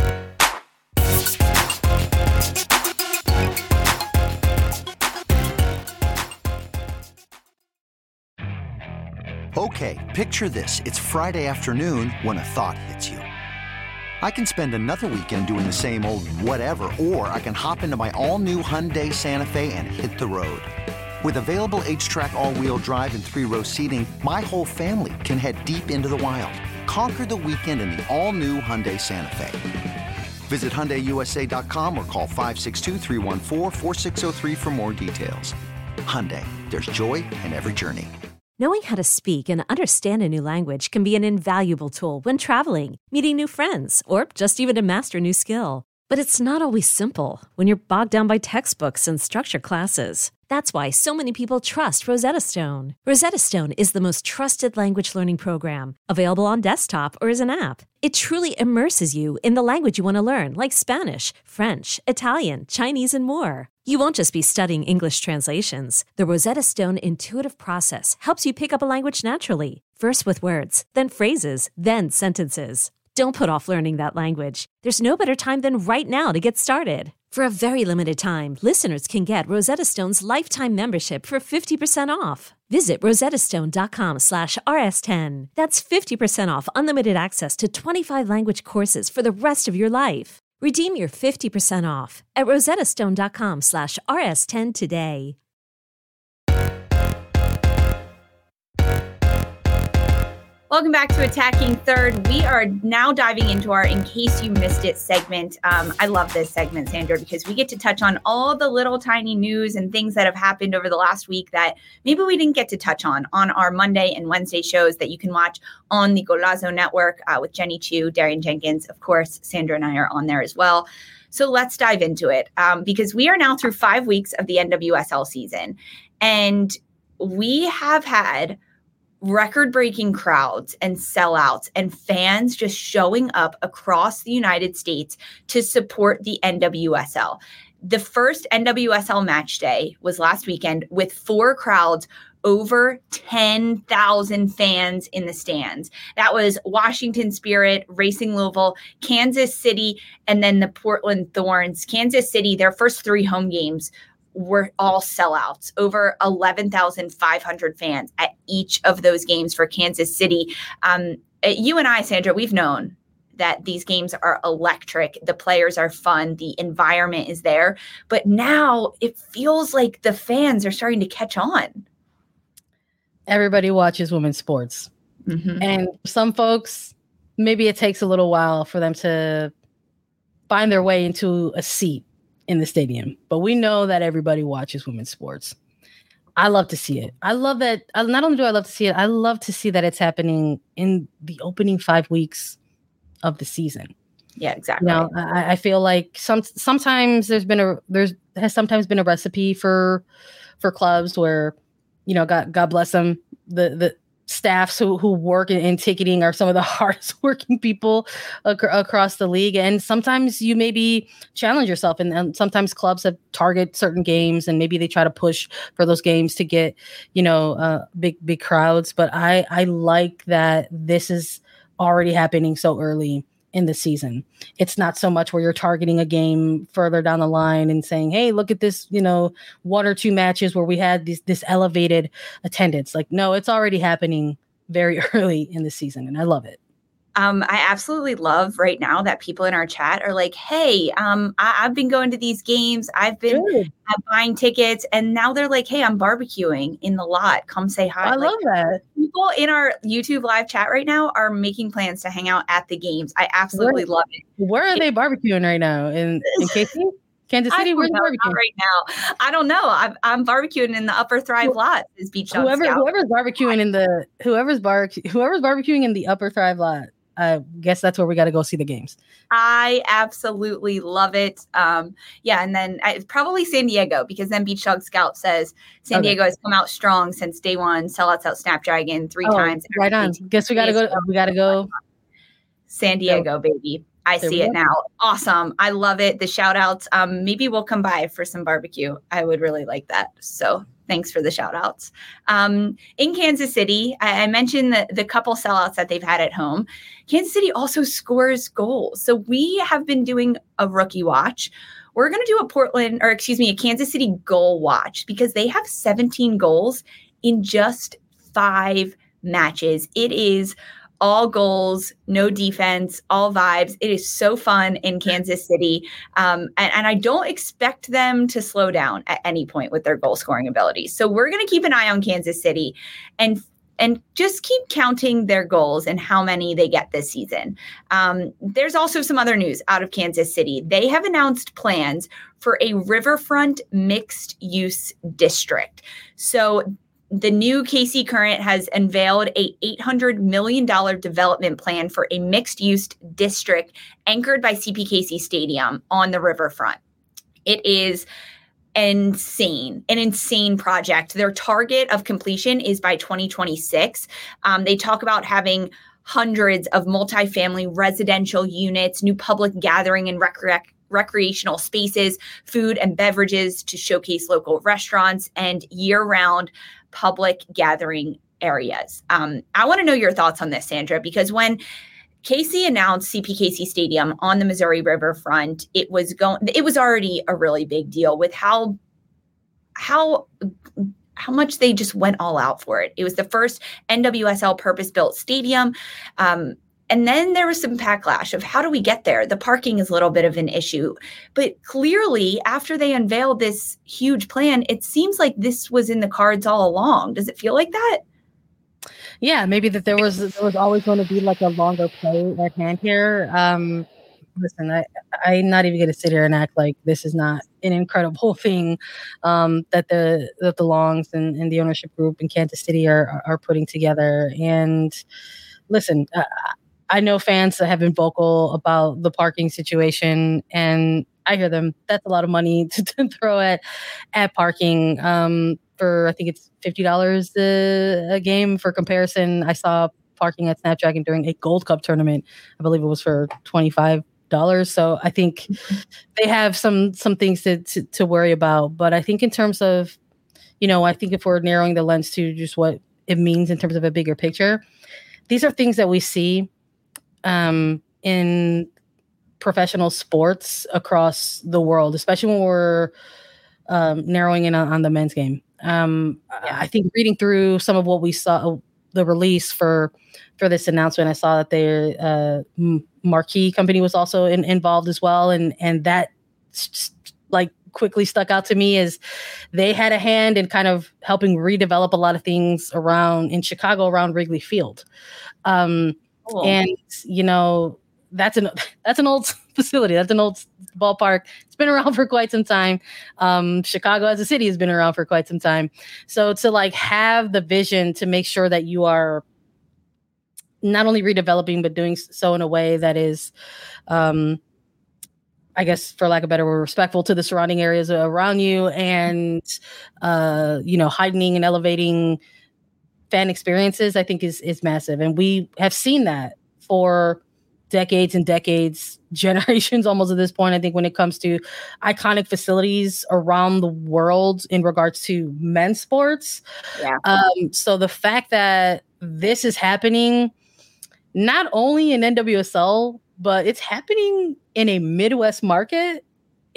Okay, picture this. It's Friday afternoon when a thought hits you. I can spend another weekend doing the same old whatever, or I can hop into my all-new Hyundai Santa Fe and hit the road. With available H-Track all-wheel drive and three-row seating, my whole family can head deep into the wild. Conquer the weekend in the all-new Hyundai Santa Fe. Visit Hyundai U S A dot com or call five six two, three one four, four six zero three for more details. Hyundai, there's joy in every journey. Knowing how to speak and understand a new language can be an invaluable tool when traveling, meeting new friends, or just even to master a new skill. But it's not always simple when you're bogged down by textbooks and structure classes. That's why so many people trust Rosetta Stone. Rosetta Stone is the most trusted language learning program, available on desktop or as an app. It truly immerses you in the language you want to learn, like Spanish, French, Italian, Chinese, and more. You won't just be studying English translations. The Rosetta Stone intuitive process helps you pick up a language naturally, first with words, then phrases, then sentences. Don't put off learning that language. There's no better time than right now to get started. For a very limited time, listeners can get Rosetta Stone's lifetime membership for fifty percent off. Visit rosettastone.com slash rs10. That's fifty percent off unlimited access to twenty-five language courses for the rest of your life. Redeem your fifty percent off at rosettastone.com slash rs10 today. Welcome back to Attacking Third. We are now diving into our In Case You Missed It segment. Um, I love this segment, Sandra, because we get to touch on all the little tiny news and things that have happened over the last week that maybe we didn't get to touch on on our Monday and Wednesday shows that you can watch on the Golazo Network uh, with Jenny Chu, Darian Jenkins. Of course, Sandra and I are on there as well. So let's dive into it um, because we are now through five weeks of the N W S L season. And we have had record-breaking crowds and sellouts and fans just showing up across the United States to support the N W S L. The first N W S L match day was last weekend with four crowds, over ten thousand fans in the stands. That was Washington Spirit, Racing Louisville, Kansas City, and then the Portland Thorns. Kansas City, their first three home games were all sellouts, over eleven thousand five hundred fans at each of those games for Kansas City. Um, you and I, Sandra, we've known that these games are electric. The players are fun. The environment is there. But now it feels like the fans are starting to catch on. Everybody watches women's sports. Mm-hmm. And some folks, maybe it takes a little while for them to find their way into a seat in the stadium, but we know that everybody watches women's sports. I love to see it. I love that. Not only do I love to see it, I love to see that it's happening in the opening five weeks of the season. Yeah, exactly. You know, I, I feel like some sometimes there's been a there's has sometimes been a recipe for for clubs where, you know, God God bless them, the the staffs who, who work in, in ticketing are some of the hardest working people ac- across the league. And sometimes you maybe challenge yourself, and, and sometimes clubs have target certain games and maybe they try to push for those games to get, you know, uh, big, big crowds. But I, I like that this is already happening so early in the season. It's not so much where you're targeting a game further down the line and saying, hey, look at this, you know, one or two matches where we had this, this elevated attendance. Like, no, it's already happening very early in the season. And I love it. Um, I absolutely love right now that people in our chat are like, hey, um, I- I've been going to these games. I've been uh, buying tickets. And now they're like, hey, I'm barbecuing in the lot. Come say hi. I like, love that. People in our YouTube live chat right now are making plans to hang out at the games. I absolutely where, love it. Where are it, they barbecuing right now? In, in K C? Kansas City? Where's barbecuing right now? I don't know. I'm, I'm barbecuing in the Upper Thrive well, lot. Is Beach Dog whoever, Scout. Whoever's barbecuing in the whoever's bar whoever's barbecuing in the Upper Thrive lot. I guess that's where we got to go see the games. I absolutely love it. Um, yeah, and then I, probably San Diego, because then Beach Dog Scout says San okay. Diego has come out strong since day one. Sellouts out Snapdragon three oh, times. Right on. Guess we got to go. We got to go. San Diego, baby. I there see it now. Awesome. I love it. The shout outs. Um, maybe we'll come by for some barbecue. I would really like that. So thanks for the shout outs. Um, in Kansas City, I, I mentioned the, the couple sellouts that they've had at home. Kansas City also scores goals. So we have been doing a rookie watch. We're going to do a Portland, or excuse me, a Kansas City goal watch, because they have seventeen goals in just five matches. It is all goals, no defense, all vibes. It is so fun in Kansas City. Um, and, and I don't expect them to slow down at any point with their goal scoring abilities. So we're going to keep an eye on Kansas City and and just keep counting their goals and how many they get this season. Um, there's also some other news out of Kansas City. They have announced plans for a riverfront mixed use district. So the new K C Current has unveiled a eight hundred million dollars development plan for a mixed-use district anchored by C P K C Stadium on the riverfront. It is insane, an insane project. Their target of completion is by twenty twenty-six. Um, they talk about having hundreds of multifamily residential units, new public gathering and recre- recreational spaces, food and beverages to showcase local restaurants, and year-round public gathering areas. Um, I want to know your thoughts on this, Sandra, because when K C announced C P K C Stadium on the Missouri Riverfront, it was going. It was already a really big deal with how how how much they just went all out for it. It was the first N W S L purpose-built stadium. Um, and then there was some backlash of how do we get there? The parking is a little bit of an issue. But clearly, after they unveiled this huge plan, it seems like this was in the cards all along. Does it feel like that? Yeah, maybe that there was there was always going to be like a longer play at hand here. Um, listen, I, I'm not even going to sit here and act like this is not an incredible thing um, that the that the Longs and, and the ownership group in Kansas City are are putting together. And listen, uh, I know fans that have been vocal about the parking situation, and I hear them. That's a lot of money to, to throw at at parking. Um, for I think it's fifty dollars a, a game. For comparison, I saw parking at Snapdragon during a Gold Cup tournament. I believe it was for twenty-five dollars. So I think they have some some things to, to to worry about. But I think in terms of, you know, I think if we're narrowing the lens to just what it means in terms of a bigger picture, these are things that we see um, in professional sports across the world, especially when we're um, narrowing in on, on the men's game. Um, yeah. I think reading through some of what we saw, the release for for this announcement, I saw that their uh, marquee company was also in, involved as well, and and that like quickly stuck out to me as they had a hand in kind of helping redevelop a lot of things around in Chicago around Wrigley Field, um, cool. And you know that's an that's an old facility, that's an old ballpark. It's been around for quite some time. Um, Chicago as a city has been around for quite some time. So to like have the vision to make sure that you are not only redeveloping, but doing so in a way that is, um, I guess, for lack of a better word, respectful to the surrounding areas around you, and, uh, you know, heightening and elevating fan experiences, I think is, is massive. And we have seen that for decades and decades, generations almost at this point, I think, when it comes to iconic facilities around the world in regards to men's sports. Yeah. Um, so the fact that this is happening not only in N W S L, but it's happening in a Midwest market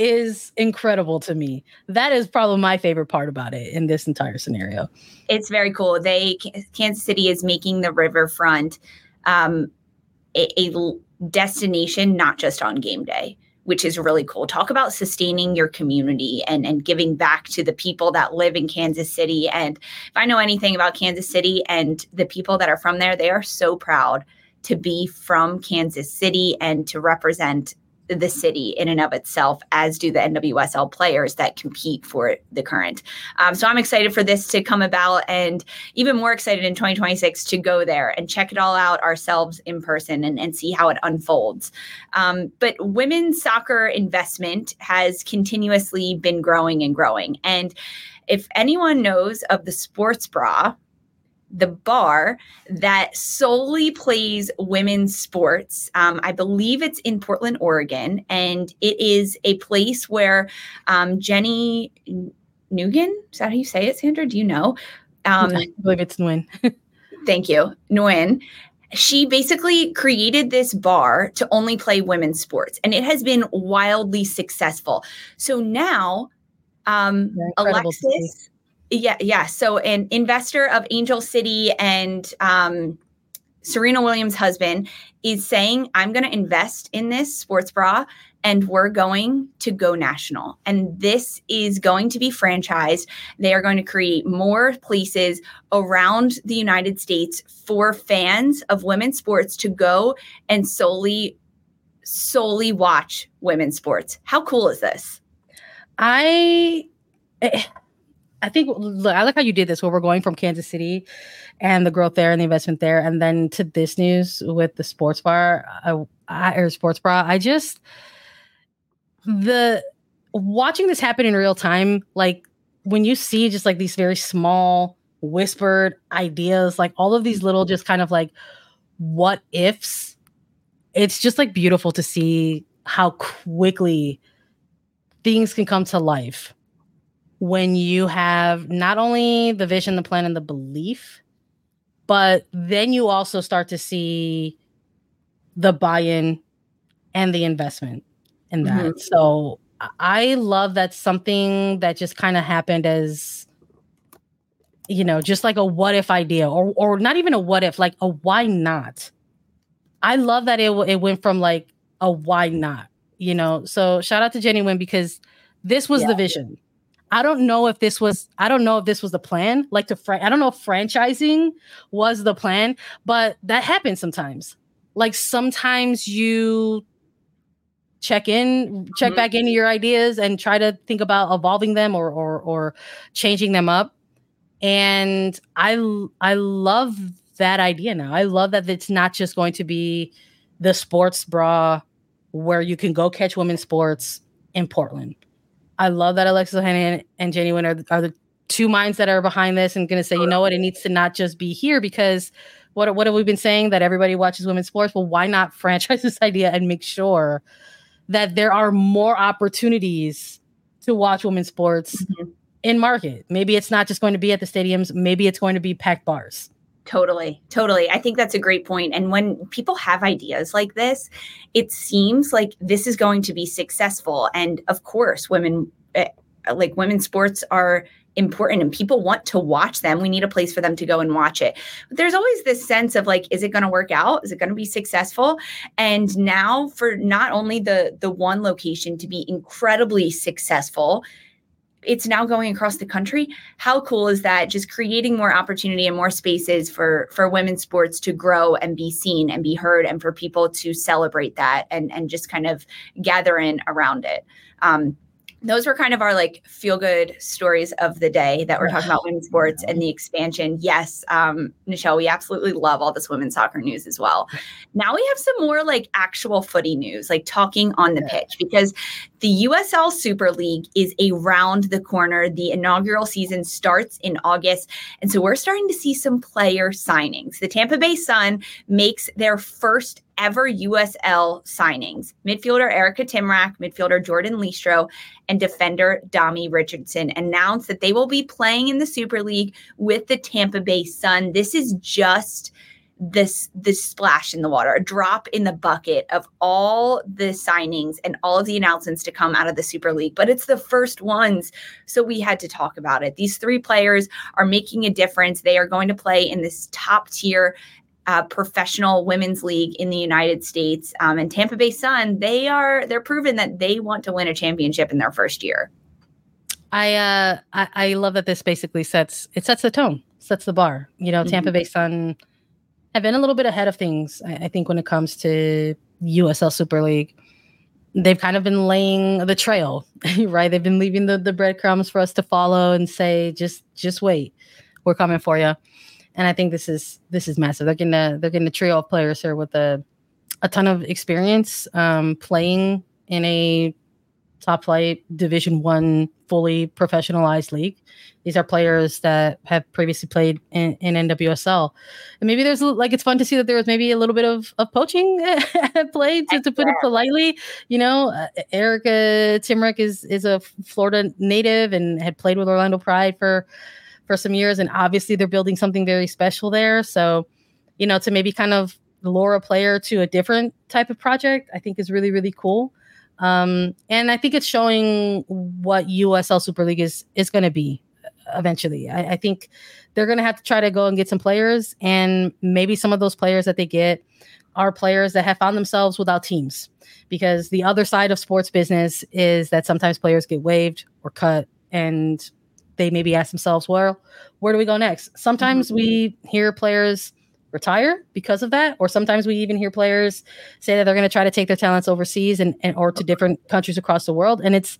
is incredible to me. That is probably my favorite part about it in this entire scenario. It's very cool. They Kansas City is making the riverfront um, a, a destination, not just on game day, which is really cool. Talk about sustaining your community and, and giving back to the people that live in Kansas City. And if I know anything about Kansas City and the people that are from there, they are so proud to be from Kansas City and to represent the city in and of itself, as do the N W S L players that compete for the Current. Um, so I'm excited for this to come about, and even more excited in twenty twenty-six to go there and check it all out ourselves in person and, and see how it unfolds. Um, but women's soccer investment has continuously been growing and growing. And if anyone knows of the Sports Bra, the bar that solely plays women's sports. Um, I believe it's in Portland, Oregon, and it is a place where um, Jenny Nguyen, is that how you say it, Sandra? Do you know? Um, I believe it's Nguyen. Thank you, Nguyen. She basically created this bar to only play women's sports, and it has been wildly successful. So now, um, Alexis... Yeah, yeah. So an investor of Angel City and um, Serena Williams' husband is saying, I'm going to invest in this sports bra and we're going to go national. And this is going to be franchised. They are going to create more places around the United States for fans of women's sports to go and solely, solely watch women's sports. How cool is this? I... Eh. I think look, I like how you did this, where we're going from Kansas City and the growth there and the investment there, and then to this news with the sports bar uh, or sports bra. I just the watching this happen in real time, like when you see just like these very small whispered ideas, like all of these little just kind of like what ifs. It's just like beautiful to see how quickly things can come to life when you have not only the vision, the plan, and the belief, but then you also start to see the buy-in and the investment in that. Mm-hmm. So I love that something that just kind of happened as, you know, just like a what if idea, or or not even a what if, like a why not. I love that it it went from like a why not, you know. So shout out to Jenny Wynn, because this was yeah. the vision. I don't know if this was, I don't know if this was the plan. Like to, fr- I don't know if franchising was the plan, but that happens sometimes. Like sometimes you check in, check mm-hmm. back into your ideas and try to think about evolving them or or or changing them up. And I I love that idea now. I love that it's not just going to be the sports bra where you can go catch women's sports in Portland. I love that Alexis Ohanian and Jenny Wynn are, are the two minds that are behind this and going to say, you know what, it needs to not just be here, because what, what have we been saying? That everybody watches women's sports. Well, why not franchise this idea and make sure that there are more opportunities to watch women's sports mm-hmm. in market? Maybe it's not just going to be at the stadiums. Maybe it's going to be packed bars. Totally, totally. I think that's a great point. And when people have ideas like this, it seems like this is going to be successful. And of course, women, like women's sports are important and people want to watch them. We need a place for them to go and watch it. But there's always this sense of like, is it going to work out? Is it going to be successful? And now for not only the, the one location to be incredibly successful, it's now going across the country. How cool is that? Just creating more opportunity and more spaces for, for women's sports to grow and be seen and be heard, and for people to celebrate that and, and just kind of gather in around it. Um, those were kind of our like feel good stories of the day that we're talking about women's sports and the expansion. Yes, um, Nichelle, we absolutely love all this women's soccer news as well. Now we have some more like actual footy news, like talking on the pitch, because the U S L Super League is around the corner. The inaugural season starts in August. And so we're starting to see some player signings. The Tampa Bay Sun makes their first ever U S L signings. Midfielder Erica Timrack, midfielder Jordan Listro, and defender Dami Richardson announced that they will be playing in the Super League with the Tampa Bay Sun. This is just this this splash in the water, a drop in the bucket of all the signings and all of the announcements to come out of the Super League. But it's the first ones, so we had to talk about it. These three players are making a difference. They are going to play in this top tier Uh, professional women's league in the United States. Um, and Tampa Bay Sun, they are, they're proven that they want to win a championship in their first year. I, uh, I, I love that this basically sets, it sets the tone, sets the bar. You know, mm-hmm. Tampa Bay Sun have been a little bit ahead of things, I, I think, when it comes to U S L Super League. They've kind of been laying the trail, right? They've been leaving the, the breadcrumbs for us to follow and say, just, just wait, we're coming for you. And I think this is this is massive. They're getting a they're getting a trio of players here with a a ton of experience um, playing in a top flight Division One fully professionalized league. These are players that have previously played in, in N W S L, and maybe there's like it's fun to see that there was maybe a little bit of, of poaching at play, to, to put it politely. You know, uh, Erica Timrack is is a Florida native and had played with Orlando Pride for. for some years. And obviously they're building something very special there. So, you know, to maybe kind of lure a player to a different type of project, I think is really, really cool. Um, and I think it's showing what U S L Super League is, is going to be eventually. I, I think they're going to have to try to go and get some players. And maybe some of those players that they get are players that have found themselves without teams, because the other side of sports business is that sometimes players get waived or cut, and they maybe ask themselves, well, where do we go next? Sometimes mm-hmm. we hear players retire because of that, or sometimes we even hear players say that they're going to try to take their talents overseas and, and or to different countries across the world. And it's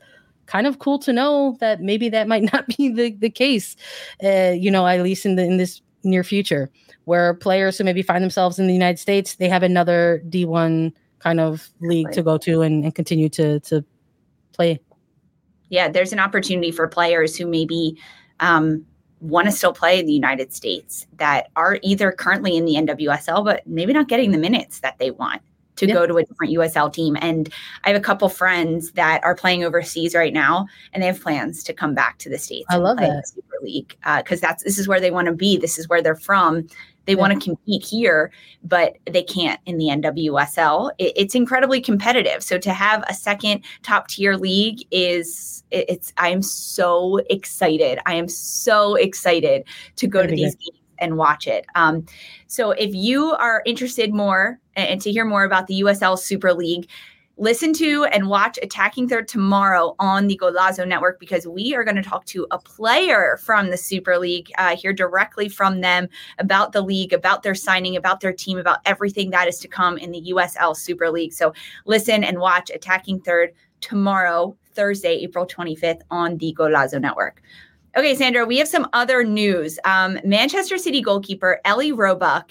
kind of cool to know that maybe that might not be the, the case, uh, you know, at least in the in this near future, where players who maybe find themselves in the United States, they have another D one kind of league to go to and, and continue to to play. Yeah, there's an opportunity for players who maybe um, want to still play in the United States that are either currently in the N W S L, but maybe not getting the minutes that they want to yeah. go to a different U S L team. And I have a couple friends that are playing overseas right now, and they have plans to come back to the States. I love play that. In the Super League because uh, that's this is where they want to be. This is where they're from. They yeah. want to compete here, but they can't in the N W S L. It, it's incredibly competitive. So to have a second top tier league is it, it's. I am so excited. I am so excited to go to these good. games and watch it. Um, so if you are interested more and, and to hear more about the U S L Super League, listen to and watch Attacking Third tomorrow on the Golazo Network, because we are going to talk to a player from the Super League, uh, hear directly from them about the league, about their signing, about their team, about everything that is to come in the U S L Super League. So listen and watch Attacking Third tomorrow, Thursday, April twenty-fifth on the Golazo Network. Okay, Sandra, we have some other news. Um, Manchester City goalkeeper Ellie Roebuck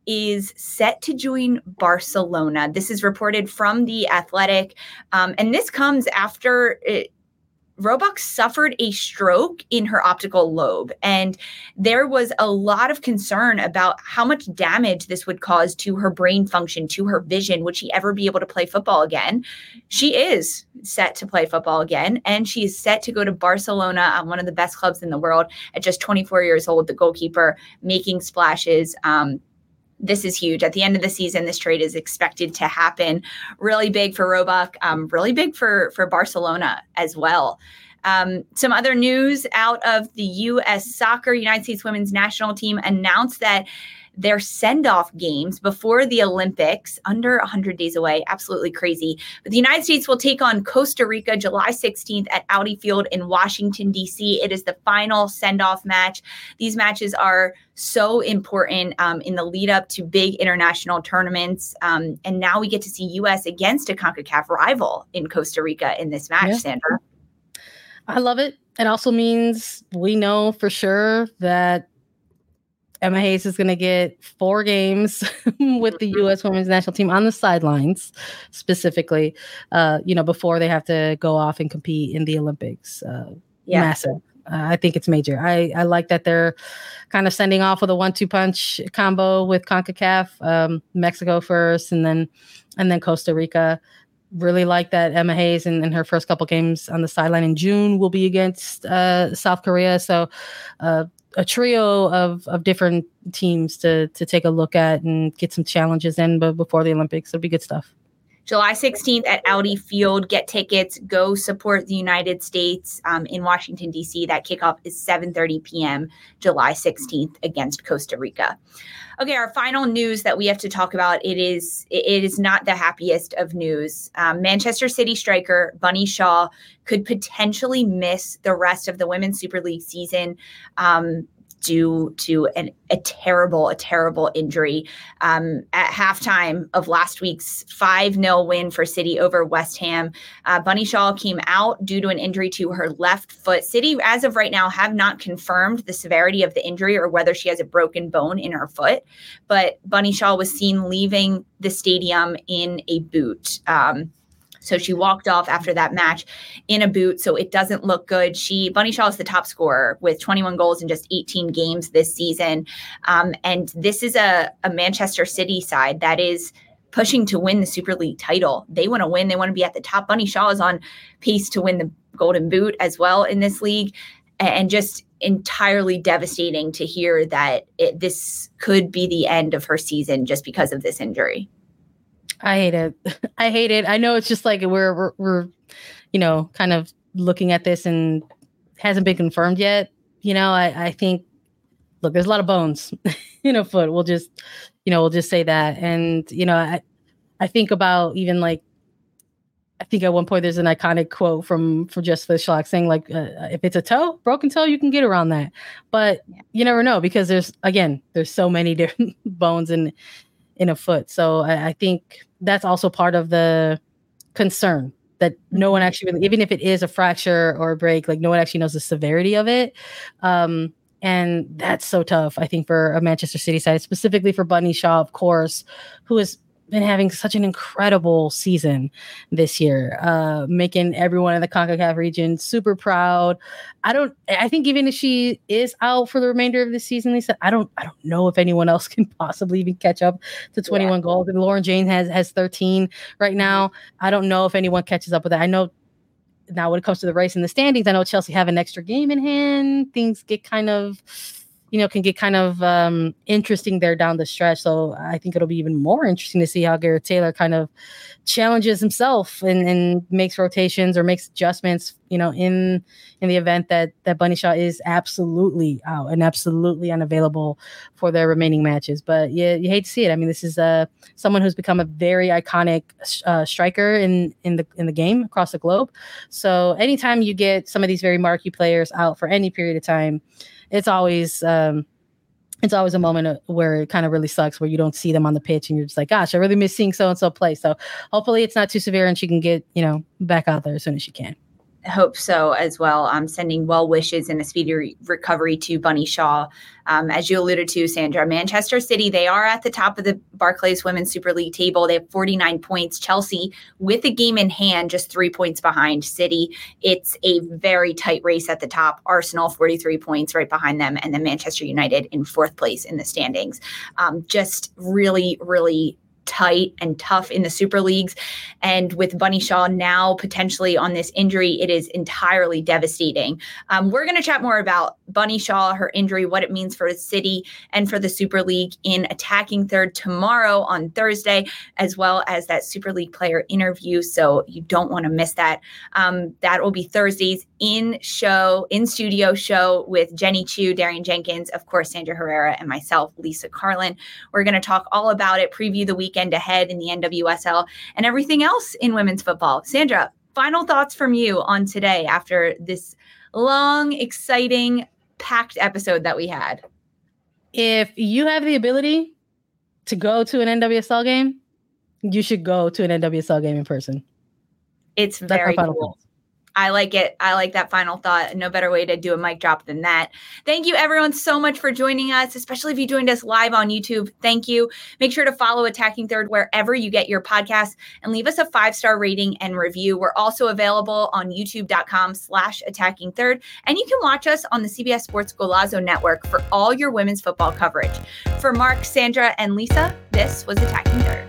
is set to join Barcelona. This is reported from The Athletic. Um, and this comes after it, Roebuck suffered a stroke in her optical lobe. And there was a lot of concern about how much damage this would cause to her brain function, to her vision. Would she ever be able to play football again? She is set to play football again. And she is set to go to Barcelona, um, one of the best clubs in the world, at just twenty-four years old, the goalkeeper making splashes. Um, This is huge. At the end of the season, this trade is expected to happen. Really big for Roebuck, um, really big for, for Barcelona as well. Um, some other news out of the U S Soccer, United States Women's National Team announced that their send-off games before the Olympics, under one hundred days away, absolutely crazy. But the United States will take on Costa Rica July sixteenth at Audi Field in Washington, D C. It is the final send-off match. These matches are so important um, in the lead up to big international tournaments. Um, and now we get to see U S against a CONCACAF rival in Costa Rica in this match, yeah. Sandra. I love it. It also means we know for sure that Emma Hayes is going to get four games with the U S Women's National Team on the sidelines, specifically, uh, you know, before they have to go off and compete in the Olympics. Uh, yeah. Massive. Uh, I think it's major. I, I like that they're kind of sending off with a one two punch combo with CONCACAF, um, Mexico first, and then and then Costa Rica. Really like that Emma Hayes in, in her first couple games on the sideline in June will be against uh, South Korea. So uh, a trio of of different teams to to take a look at and get some challenges in but before the Olympics. It'll be good stuff. July sixteenth at Audi Field. Get tickets. Go support the United States um, in Washington, D C. That kickoff is seven thirty p.m. July sixteenth against Costa Rica. Okay, our final news that we have to talk about, it is it is not the happiest of news. Um, Manchester City striker Bunny Shaw could potentially miss the rest of the Women's Super League season um, due to an, a terrible, a terrible injury. Um, at halftime of last week's five nil win for City over West Ham, uh, Bunny Shaw came out due to an injury to her left foot. City, as of right now, have not confirmed the severity of the injury or whether she has a broken bone in her foot, but Bunny Shaw was seen leaving the stadium in a boot. Um, So she walked off after that match in a boot, so it doesn't look good. She Bunny Shaw is the top scorer with twenty-one goals in just eighteen games this season. Um, and this is a, a Manchester City side that is pushing to win the Super League title. They want to win. They want to be at the top. Bunny Shaw is on pace to win the Golden Boot as well in this league. And just entirely devastating to hear that it, this could be the end of her season just because of this injury. I hate it. I hate it. I know it's just like we're, we're, we're, you know, kind of looking at this and hasn't been confirmed yet. You know, I, I think, look, there's a lot of bones in a foot. We'll just, you know, we'll just say that. And, you know, I, I think about even like, I think at one point there's an iconic quote from, from Just the Schlock saying like, uh, if it's a toe, broken toe, you can get around that. But yeah. You never know because there's, again, there's so many different bones in, in a foot. So I, I think that's also part of the concern that no one actually really, even if it is a fracture or a break, like no one actually knows the severity of it. Um, and that's so tough, I think, for a Manchester City side, specifically for Bunny Shaw, of course, who has been having such an incredible season this year, uh, making everyone in the CONCACAF region super proud. I don't, I think even if she is out for the remainder of the season, Lisa, I don't, I don't know if anyone else can possibly even catch up to twenty-one yeah. goals. And Lauren Jane has, has thirteen right now. I don't know if anyone catches up with that. I know now when it comes to the race in the standings, I know Chelsea have an extra game in hand. Things get kind of, you know, can get kind of um, interesting there down the stretch. So I think it'll be even more interesting to see how Gareth Taylor kind of challenges himself and, and makes rotations or makes adjustments, you know, in in the event that that Bunny Shaw is absolutely out and absolutely unavailable for their remaining matches. But yeah, you hate to see it. I mean, this is uh, someone who's become a very iconic uh, striker in in the in the game across the globe. So anytime you get some of these very marquee players out for any period of time, it's always um, it's always a moment where it kind of really sucks, where you don't see them on the pitch and you're just like, gosh, I really miss seeing so-and-so play. So hopefully it's not too severe and she can get, you know, back out there as soon as she can. Hope so as well. I'm sending well wishes and a speedy re- recovery to Bunny Shaw. Um, as you alluded to, Sandra, Manchester City, they are at the top of the Barclays Women's Super League table. They have forty-nine points. Chelsea, with a game in hand, just three points behind City. It's a very tight race at the top. Arsenal, forty-three points right behind them. And then Manchester United in fourth place in the standings. Um, just really, really tight and tough in the Super Leagues. And with Bunny Shaw now potentially on this injury, it is entirely devastating. Um, we're going to chat more about Bunny Shaw, her injury, what it means for the City and for the Super League in Attacking Third tomorrow on Thursday, as well as that Super League player interview. So you don't want to miss that. Um, that will be Thursday's in show, in studio show with Jenny Chu, Darian Jenkins, of course, Sandra Herrera, and myself, Lisa Carlin. We're going to talk all about it, preview the weekend ahead in the N W S L and everything else in women's football. Sandra, final thoughts from you on today after this long, exciting, packed episode that we had. If you have the ability to go to an N W S L game, you should go to an N W S L game in person. It's very cool. I like it. I like that final thought. No better way to do a mic drop than that. Thank you, everyone, so much for joining us, especially if you joined us live on YouTube. Thank you. Make sure to follow Attacking Third wherever you get your podcasts and leave us a five-star rating and review. We're also available on youtube.com slash Attacking Third. And you can watch us on the C B S Sports Golazo Network for all your women's football coverage. For Mark, Sandra, and Lisa, this was Attacking Third.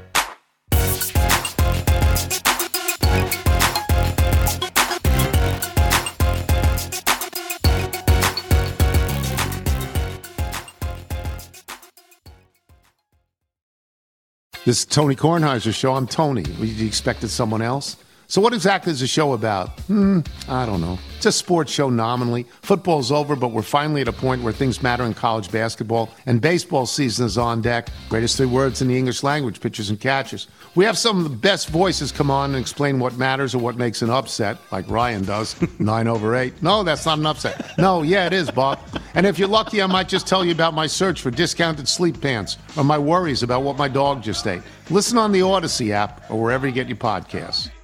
This is Tony Kornheiser's show. I'm Tony. You expected someone else? So what exactly is the show about? Hmm, I don't know. It's a sports show nominally. Football's over, but we're finally at a point where things matter in college basketball, and baseball season is on deck. Greatest three words in the English language, pitchers and catchers. We have some of the best voices come on and explain what matters or what makes an upset, like Ryan does. Nine over eight. No, that's not an upset. No, yeah, it is, Bob. And if you're lucky, I might just tell you about my search for discounted sleep pants or my worries about what my dog just ate. Listen on the Odyssey app or wherever you get your podcasts.